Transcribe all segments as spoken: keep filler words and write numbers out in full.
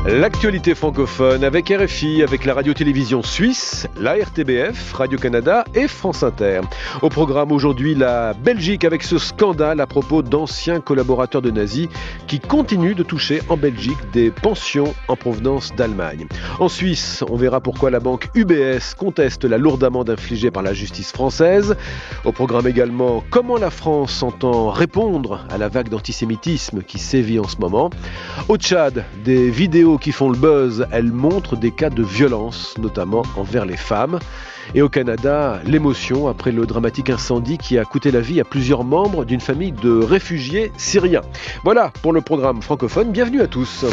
L'actualité francophone avec R F I, avec la radio-télévision suisse, la R T B F, Radio-Canada et France Inter. Au programme aujourd'hui, la Belgique avec ce scandale à propos d'anciens collaborateurs de nazis qui continuent de toucher en Belgique des pensions en provenance d'Allemagne. En Suisse, on verra pourquoi la banque U B S conteste la lourde amende infligée par la justice française. Au programme également, comment la France entend répondre à la vague d'antisémitisme qui sévit en ce moment. Au Tchad, des vidéos qui font le buzz, elles montrent des cas de violence, notamment envers les femmes. Et au Canada, l'émotion après le dramatique incendie qui a coûté la vie à plusieurs membres d'une famille de réfugiés syriens. Voilà pour le programme francophone. Bienvenue à tous.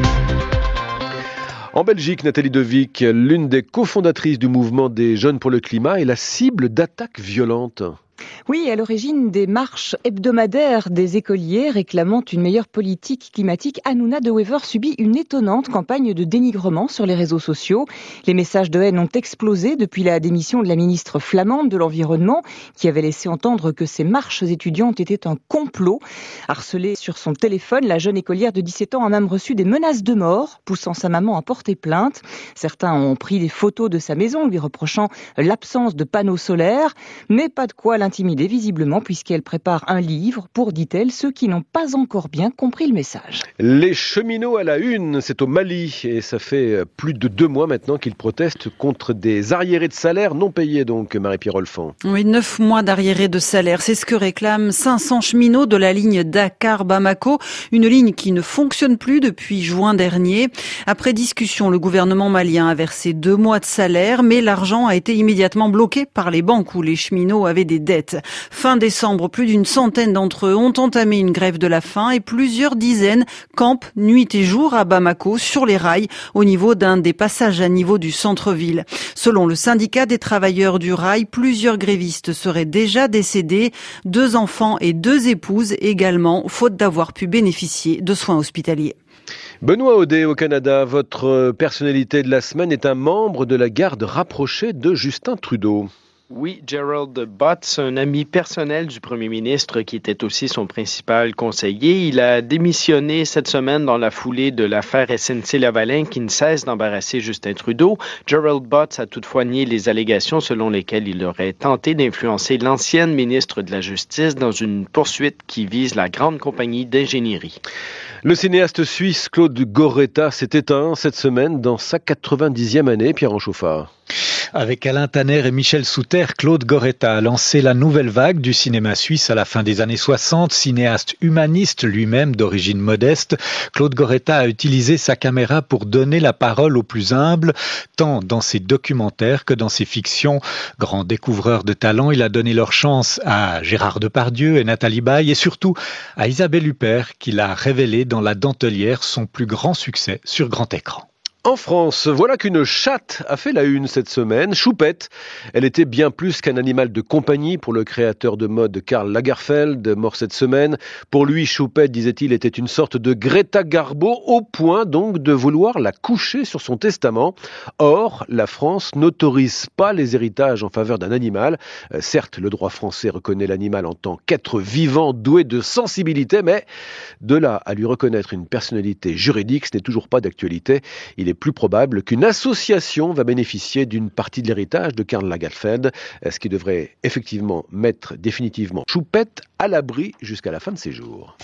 En Belgique, Nathalie Devic, l'une des cofondatrices du mouvement des Jeunes pour le climat, est la cible d'attaques violentes. Oui, à l'origine des marches hebdomadaires des écoliers réclamant une meilleure politique climatique, Hanouna de Wever subit une étonnante campagne de dénigrement sur les réseaux sociaux. Les messages de haine ont explosé depuis la démission de la ministre flamande de l'Environnement, qui avait laissé entendre que ces marches étudiantes étaient un complot. Harcelée sur son téléphone, la jeune écolière de dix-sept ans a même reçu des menaces de mort, poussant sa maman à porter plainte. Certains ont pris des photos de sa maison, lui reprochant l'absence de panneaux solaires, mais pas de quoi l'intimider visiblement, puisqu'elle prépare un livre pour, dit-elle, ceux qui n'ont pas encore bien compris le message. Les cheminots à la une, c'est au Mali, et ça fait plus de deux mois maintenant qu'ils protestent contre des arriérés de salaire non payés, donc, Marie-Pierre Olfan. Oui, neuf mois d'arriérés de salaire, c'est ce que réclament cinq cents cheminots de la ligne Dakar-Bamako, une ligne qui ne fonctionne plus depuis juin dernier. Après discussion, le gouvernement malien a versé deux mois de salaire, mais l'argent a été immédiatement bloqué par les banques où les cheminots avaient des dettes. Fin décembre, plus d'une centaine d'entre eux ont entamé une grève de la faim et plusieurs dizaines campent nuit et jour à Bamako sur les rails au niveau d'un des passages à niveau du centre-ville. Selon le syndicat des travailleurs du rail, plusieurs grévistes seraient déjà décédés, deux enfants et deux épouses également, faute d'avoir pu bénéficier de soins hospitaliers. Benoît Audet au Canada, votre personnalité de la semaine est un membre de la garde rapprochée de Justin Trudeau. Oui, Gerald Butts, un ami personnel du premier ministre qui était aussi son principal conseiller. Il a démissionné cette semaine dans la foulée de l'affaire S N C-Lavalin qui ne cesse d'embarrasser Justin Trudeau. Gerald Butts a toutefois nié les allégations selon lesquelles il aurait tenté d'influencer l'ancienne ministre de la Justice dans une poursuite qui vise la grande compagnie d'ingénierie. Le cinéaste suisse Claude Goretta s'est éteint cette semaine dans sa quatre-vingt-dixième année, Pierre Chauffard. Avec Alain Tanner et Michel Souter, Claude Goretta a lancé la nouvelle vague du cinéma suisse à la fin des années soixante. Cinéaste humaniste lui-même d'origine modeste, Claude Goretta a utilisé sa caméra pour donner la parole aux plus humbles, tant dans ses documentaires que dans ses fictions. Grand découvreur de talent, il a donné leur chance à Gérard Depardieu et Nathalie Baye et surtout à Isabelle Huppert qui l'a révélé dans La Dentelière, son plus grand succès sur grand écran. En France, voilà qu'une chatte a fait la une cette semaine, Choupette. Elle était bien plus qu'un animal de compagnie pour le créateur de mode Karl Lagerfeld, mort cette semaine. Pour lui, Choupette, disait-il, était une sorte de Greta Garbo, au point donc de vouloir la coucher sur son testament. Or, la France n'autorise pas les héritages en faveur d'un animal. Euh, certes, le droit français reconnaît l'animal en tant qu'être vivant doué de sensibilité, mais de là à lui reconnaître une personnalité juridique, ce n'est toujours pas d'actualité. Il est plus probable qu'une association va bénéficier d'une partie de l'héritage de Karl Lagerfeld, ce qui devrait effectivement mettre définitivement Choupette à l'abri jusqu'à la fin de ses jours.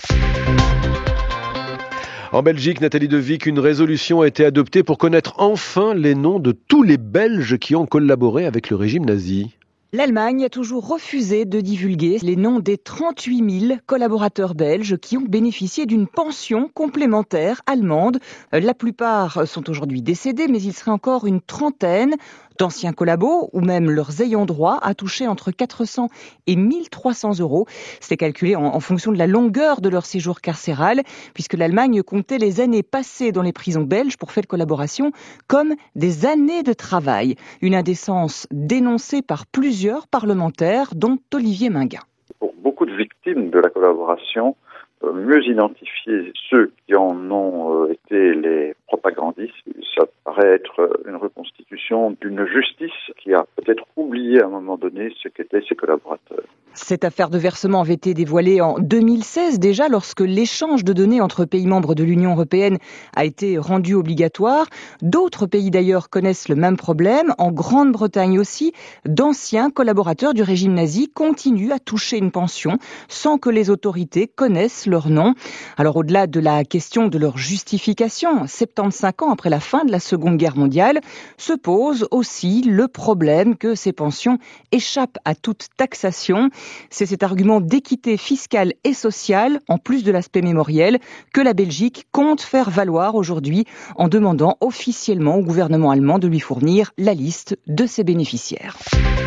En Belgique, Nathalie Devic, une résolution a été adoptée pour connaître enfin les noms de tous les Belges qui ont collaboré avec le régime nazi. L'Allemagne a toujours refusé de divulguer les noms des trente-huit mille collaborateurs belges qui ont bénéficié d'une pension complémentaire allemande. La plupart sont aujourd'hui décédés, mais il serait encore une trentaine d'anciens collabos ou même leurs ayants droit à toucher entre quatre cents et mille trois cents euros. C'est calculé en, en fonction de la longueur de leur séjour carcéral, puisque l'Allemagne comptait les années passées dans les prisons belges pour faire de collaboration comme des années de travail. Une indécence dénoncée par plusieurs parlementaires, dont Olivier Minguin. Pour beaucoup de victimes de la collaboration, mieux identifier ceux qui en ont été les propagandistes, ça paraît être une reconstitution d'une justice qui a peut-être oublié à un moment donné ce qu'étaient ses collaborateurs. Cette affaire de versement avait été dévoilée en deux mille seize déjà, lorsque l'échange de données entre pays membres de l'Union européenne a été rendu obligatoire. D'autres pays d'ailleurs connaissent le même problème. En Grande-Bretagne aussi, d'anciens collaborateurs du régime nazi continuent à toucher une pension sans que les autorités connaissent leur nom. Alors au-delà de la question de leur justification, soixante-quinze ans après la fin de la Seconde Guerre mondiale, se pose aussi le problème que ces pensions échappent à toute taxation. C'est cet argument d'équité fiscale et sociale, en plus de l'aspect mémoriel, que la Belgique compte faire valoir aujourd'hui en demandant officiellement au gouvernement allemand de lui fournir la liste de ses bénéficiaires.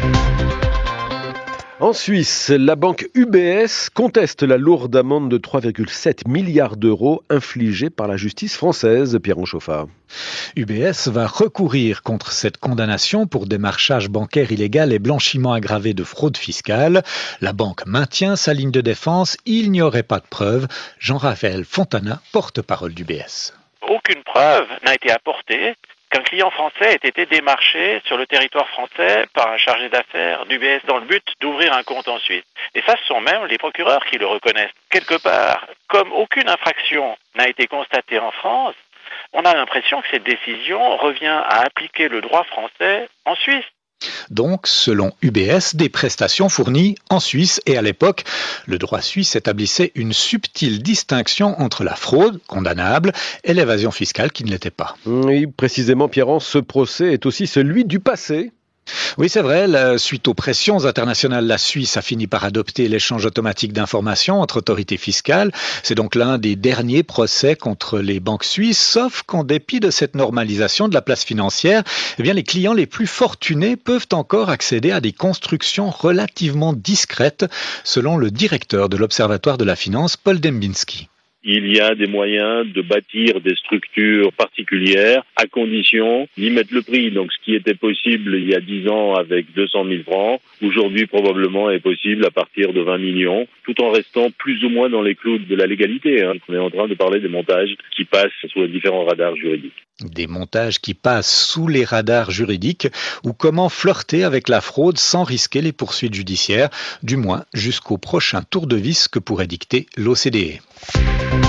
En Suisse, la banque U B S conteste la lourde amende de trois virgule sept milliards d'euros infligée par la justice française. Pierre Chauffard. U B S va recourir contre cette condamnation pour démarchage bancaire illégal et blanchiment aggravé de fraude fiscale. La banque maintient sa ligne de défense. Il n'y aurait pas de preuves. Jean-Raphaël Fontana, porte-parole d'U B S. Aucune preuve n'a été apportée qu'un client français ait été démarché sur le territoire français par un chargé d'affaires d'U B S dans le but d'ouvrir un compte en Suisse. Et ça, ce sont même les procureurs qui le reconnaissent. Quelque part, comme aucune infraction n'a été constatée en France, on a l'impression que cette décision revient à appliquer le droit français en Suisse. Donc, selon U B S, des prestations fournies en Suisse. Et à l'époque, le droit suisse établissait une subtile distinction entre la fraude, condamnable, et l'évasion fiscale, qui ne l'était pas. Oui, précisément, Pierre, ce procès est aussi celui du passé. Oui, c'est vrai. La, suite aux pressions internationales, la Suisse a fini par adopter l'échange automatique d'informations entre autorités fiscales. C'est donc l'un des derniers procès contre les banques suisses, sauf qu'en dépit de cette normalisation de la place financière, eh bien, les clients les plus fortunés peuvent encore accéder à des constructions relativement discrètes, selon le directeur de l'Observatoire de la finance, Paul Dembinski. Il y a des moyens de bâtir des structures particulières à condition d'y mettre le prix. Donc ce qui était possible il y a dix ans avec deux cent mille francs, aujourd'hui probablement est possible à partir de vingt millions, tout en restant plus ou moins dans les clous de la légalité. Hein. On est en train de parler des montages qui passent sous les différents radars juridiques. Des montages qui passent sous les radars juridiques, ou comment flirter avec la fraude sans risquer les poursuites judiciaires, du moins jusqu'au prochain tour de vis que pourrait dicter l'O C D E.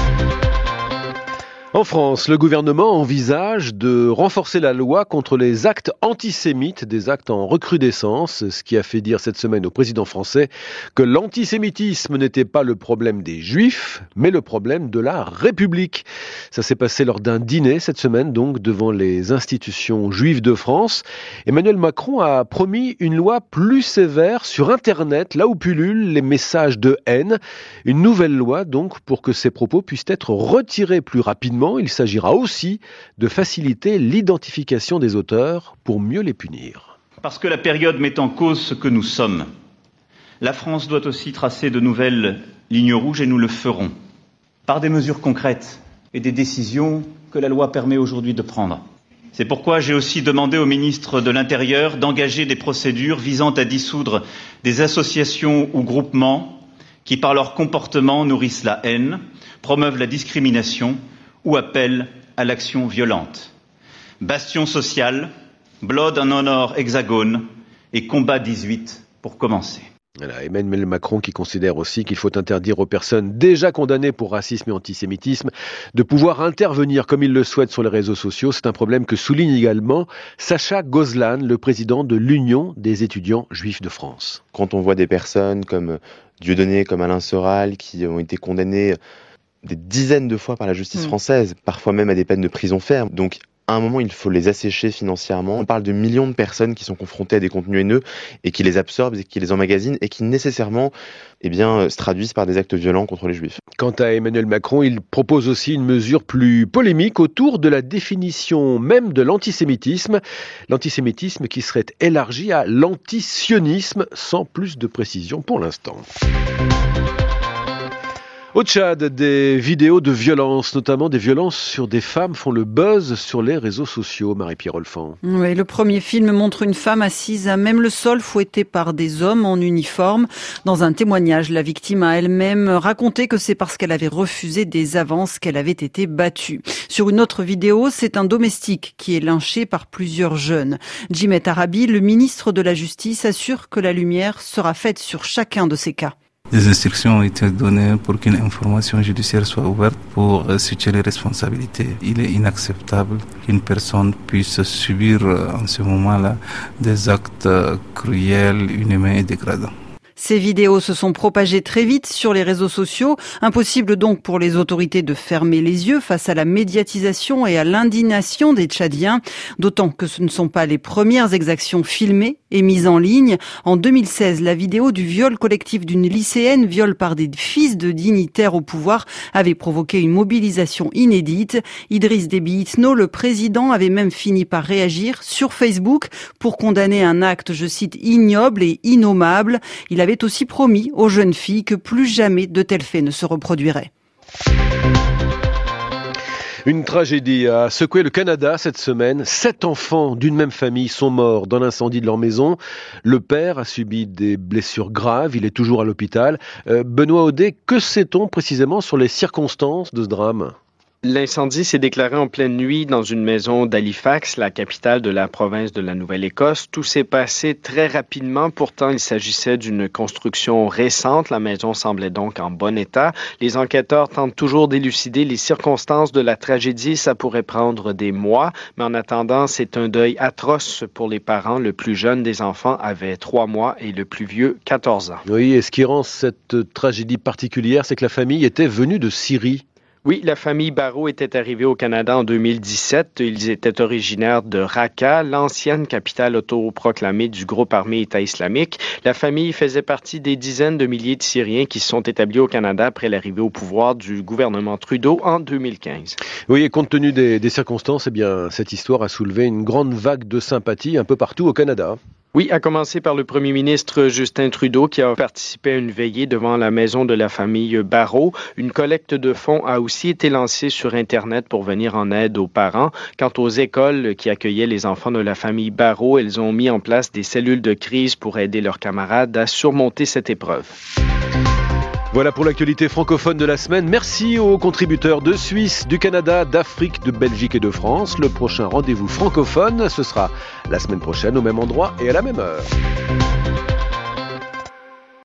En France, le gouvernement envisage de renforcer la loi contre les actes antisémites, des actes en recrudescence, ce qui a fait dire cette semaine au président français que l'antisémitisme n'était pas le problème des Juifs, mais le problème de la République. Ça s'est passé lors d'un dîner cette semaine, donc, devant les institutions juives de France. Emmanuel Macron a promis une loi plus sévère sur Internet, là où pullulent les messages de haine. Une nouvelle loi, donc, pour que ces propos puissent être retirés plus rapidement. Il s'agira aussi de faciliter l'identification des auteurs pour mieux les punir. Parce que la période met en cause ce que nous sommes, la France doit aussi tracer de nouvelles lignes rouges et nous le ferons par des mesures concrètes et des décisions que la loi permet aujourd'hui de prendre. C'est pourquoi j'ai aussi demandé au ministre de l'Intérieur d'engager des procédures visant à dissoudre des associations ou groupements qui, par leur comportement, nourrissent la haine, promeuvent la discrimination ou appellent à l'action violente. Bastion social, Blood and Honor Hexagone et Combat dix-huit pour commencer. Voilà, Emmanuel Macron qui considère aussi qu'il faut interdire aux personnes déjà condamnées pour racisme et antisémitisme de pouvoir intervenir comme ils le souhaitent sur les réseaux sociaux. C'est un problème que souligne également Sacha Gozlan, le président de l'Union des étudiants juifs de France. Quand on voit des personnes comme Dieudonné, comme Alain Soral, qui ont été condamnées des dizaines de fois par la justice mmh. française, parfois même à des peines de prison ferme. Donc, à un moment, il faut les assécher financièrement. On parle de millions de personnes qui sont confrontées à des contenus haineux et qui les absorbent et qui les emmagasinent et qui nécessairement eh bien, se traduisent par des actes violents contre les juifs. Quant à Emmanuel Macron, il propose aussi une mesure plus polémique autour de la définition même de l'antisémitisme. L'antisémitisme qui serait élargi à l'antisionisme sans plus de précision pour l'instant. Au Tchad, des vidéos de violence, notamment des violences sur des femmes, font le buzz sur les réseaux sociaux. Marie-Pierre Olfan. Oui, le premier film montre une femme assise à même le sol, fouettée par des hommes en uniforme. Dans un témoignage, la victime a elle-même raconté que c'est parce qu'elle avait refusé des avances qu'elle avait été battue. Sur une autre vidéo, c'est un domestique qui est lynché par plusieurs jeunes. Djimet Arabi, le ministre de la Justice, assure que la lumière sera faite sur chacun de ces cas. Des instructions ont été données pour qu'une information judiciaire soit ouverte pour situer les responsabilités. Il est inacceptable qu'une personne puisse subir en ce moment-là des actes cruels, inhumains et dégradants. Ces vidéos se sont propagées très vite sur les réseaux sociaux. Impossible donc pour les autorités de fermer les yeux face à la médiatisation et à l'indignation des Tchadiens. D'autant que ce ne sont pas les premières exactions filmées et mises en ligne. En deux mille seize, la vidéo du viol collectif d'une lycéenne, viol par des fils de dignitaires au pouvoir, avait provoqué une mobilisation inédite. Idriss Déby Itno, le président, avait même fini par réagir sur Facebook pour condamner un acte, je cite, ignoble et innommable. Il avait aussi promis aux jeunes filles que plus jamais de tels faits ne se reproduiraient. Une tragédie a secoué le Canada cette semaine. Sept enfants d'une même famille sont morts dans l'incendie de leur maison. Le père a subi des blessures graves. Il est toujours à l'hôpital. Euh, Benoît Audet, que sait-on précisément sur les circonstances de ce drame ? L'incendie s'est déclaré en pleine nuit dans une maison d'Halifax, la capitale de la province de la Nouvelle-Écosse. Tout s'est passé très rapidement. Pourtant, il s'agissait d'une construction récente. La maison semblait donc en bon état. Les enquêteurs tentent toujours d'élucider les circonstances de la tragédie. Ça pourrait prendre des mois, mais en attendant, c'est un deuil atroce pour les parents. Le plus jeune des enfants avait trois mois et le plus vieux, quatorze ans. Oui, et ce qui rend cette tragédie particulière, c'est que la famille était venue de Syrie. Oui, la famille Barrault était arrivée au Canada en deux mille dix-sept. Ils étaient originaires de Raqqa, l'ancienne capitale autoproclamée du groupe armé État islamique. La famille faisait partie des dizaines de milliers de Syriens qui se sont établis au Canada après l'arrivée au pouvoir du gouvernement Trudeau en deux mille quinze. Oui, et compte tenu des, des circonstances, eh bien, cette histoire a soulevé une grande vague de sympathie un peu partout au Canada. Oui, à commencer par le premier ministre Justin Trudeau qui a participé à une veillée devant la maison de la famille Barrault. Une collecte de fonds a aussi été lancée sur Internet pour venir en aide aux parents. Quant aux écoles qui accueillaient les enfants de la famille Barrault, elles ont mis en place des cellules de crise pour aider leurs camarades à surmonter cette épreuve. Voilà pour l'actualité francophone de la semaine. Merci aux contributeurs de Suisse, du Canada, d'Afrique, de Belgique et de France. Le prochain rendez-vous francophone, ce sera la semaine prochaine au même endroit et à la même heure.